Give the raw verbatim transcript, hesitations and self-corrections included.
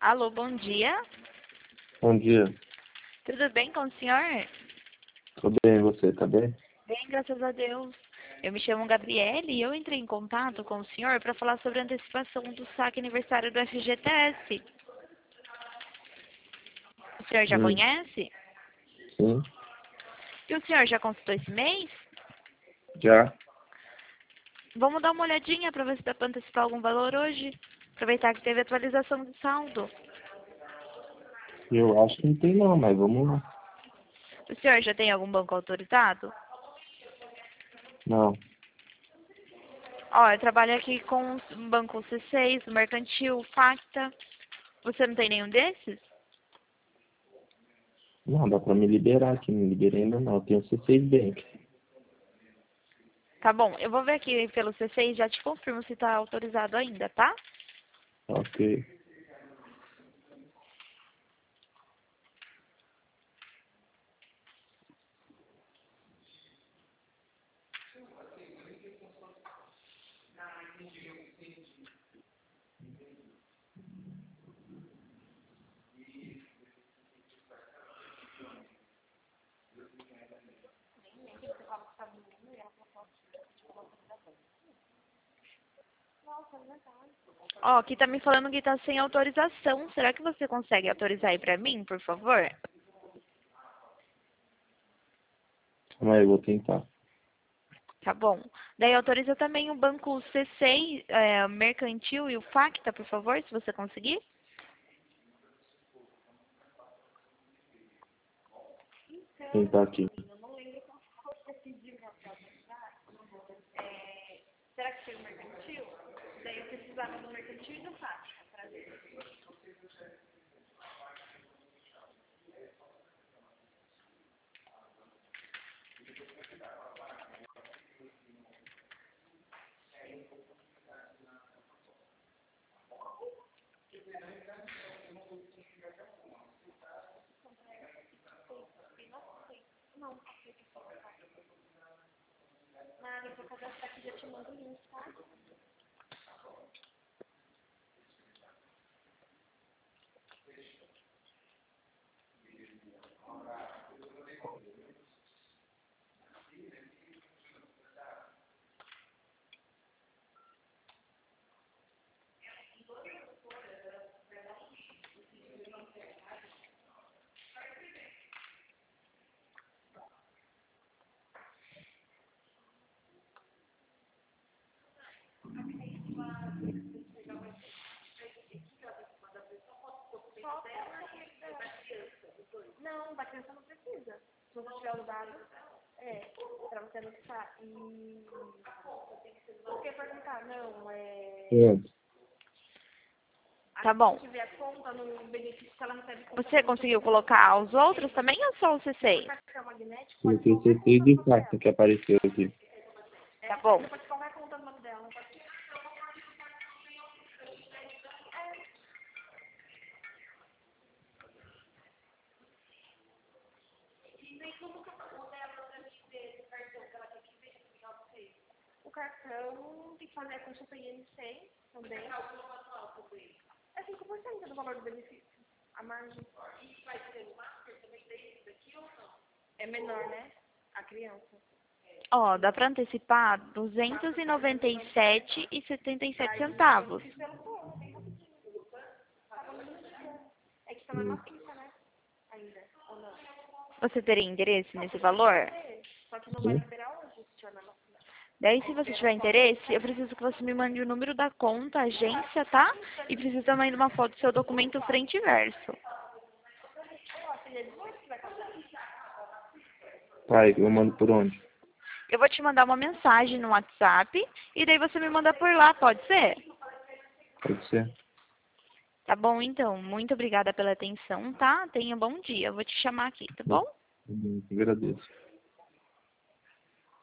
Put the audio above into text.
Alô, bom dia. Bom dia. Tudo bem com o senhor? Tô bem, e você, tá bem? Bem, graças a Deus. Eu me chamo Gabriele e eu entrei em contato com o senhor para falar sobre a antecipação do saque aniversário do F G T S. O senhor já Hum, conhece? sim, E o senhor já consultou esse mês? já. Vamos dar uma olhadinha para ver se dá para antecipar algum valor hoje. Aproveitar que teve atualização do saldo. Eu acho que não tem não, mas vamos lá. O senhor já tem algum banco autorizado? Não, Ó, eu trabalho aqui com o banco C seis, o Mercantil, Facta. Você não tem nenhum desses? não, dá pra me liberar aqui, me liberei ainda não. Eu tenho C seis Bank. Tá bom, eu vou ver aqui pelo C seis e já te confirmo se tá autorizado ainda, tá? Ok. Ó, aqui tá me falando que tá sem autorização. Será que você consegue autorizar aí pra mim, por favor? Calma aí, eu vou tentar. Tá bom. Daí autoriza também o banco C seis, é, o Mercantil e o Facta, por favor, se você conseguir. Tentar aqui. Será que foi o Mercantil? Daí eu precisava do Mercantil e do Facta. Nada, eu vou cadastrar aqui e já te mando o link, tá? Não, da criança não precisa. Se você tiver o dado, é, pra você anexar. E eu queria perguntar, não, é... Pronto. Tá bom. Se tiver conta no benefício que ela recebe conta Você conseguiu colocar os outros também ou só o C seis? cartão magnético, pode Coloquei colocar C seis conta no e nome dela. Facta que apareceu aqui. Tá bom. Pode colocar conta no nome dela. O cartão tem que fazer a consulta I N C também. É cinco por cento do valor do benefício. A margem. É menor, né? A criança. Ó, dá pra antecipar duzentos e noventa e sete e setenta e sete centavos. É que tá na nossa lista, né? Ainda. Ou não? Você teria interesse nesse valor? É, só que não vai Sim. liberar hoje, se tiver na nossa lista. Daí, se você tiver interesse, eu preciso que você me mande o número da conta, agência, tá? E preciso também de uma foto do seu documento frente e verso. Tá, eu mando por onde? Eu vou te mandar uma mensagem no WhatsApp e daí você me manda por lá, pode ser? Pode ser. Tá bom, então. Muito obrigada pela atenção, tá? Tenha um bom dia. Eu vou te chamar aqui, tá bom? Eu agradeço.